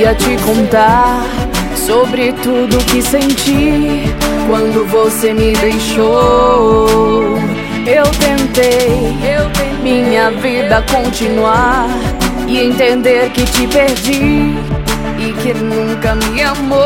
queria te contar sobre tudo que senti quando você me deixou. Eu tentei minha vida continuar e entender que te perdi e que nunca me amou.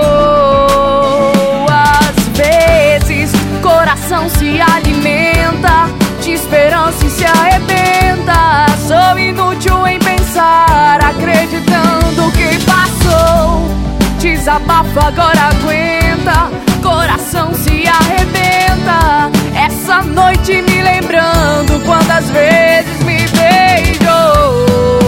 Às vezes, coração se alimenta de esperança e se arrebenta. Sou inútil em pensar, acreditando que passou. Desabafa, agora aguenta, coração se arrebenta. Essa noite me lembrando quantas vezes me beijou.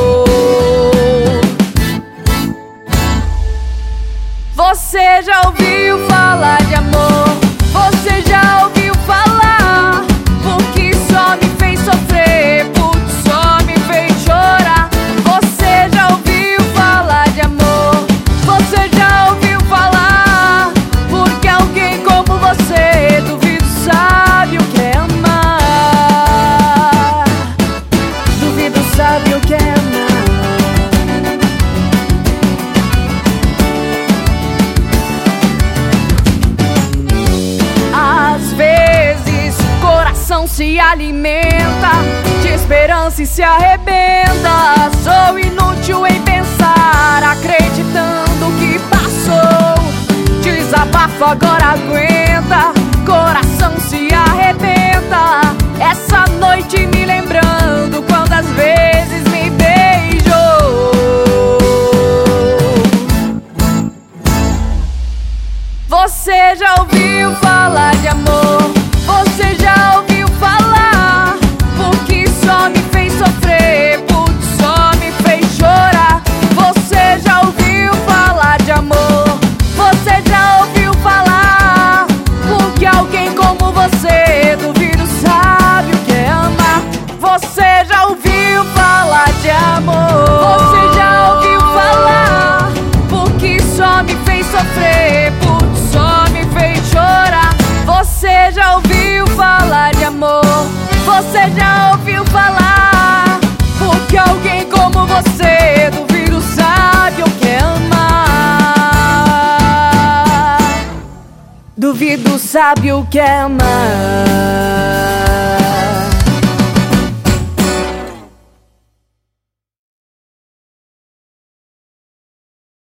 Você já ouviu falar de amor? Você já ouviu falar? Porque só me fez sofrer, porque só me fez chorar. Você já ouviu falar de amor? Você já ouviu falar? Porque alguém como você, duvido, sabe o que é amar. Duvido, sabe o que é amar. Se alimenta de esperança e se arrebenta. Sou inútil em pensar, acreditando que passou. Desabafo, agora aguenta, coração se arrebenta. Essa noite me lembrando quantas vezes me beijou. Você já ouviu falar de amor? Você já ouviu falar? Porque só me fez sofrer, porque só me fez chorar. Você já ouviu falar de amor? Você já ouviu falar? Porque alguém como você, duvido, sabe o que é amar. Você já ouviu falar de amor? Você já ouviu falar? Porque só me fez sofrer, porque só me fez chorar. Você já ouviu falar de amor? Você já ouviu falar? Porque alguém como você, duvido, sabe o que é amar. Duvido, sabe o que é amar.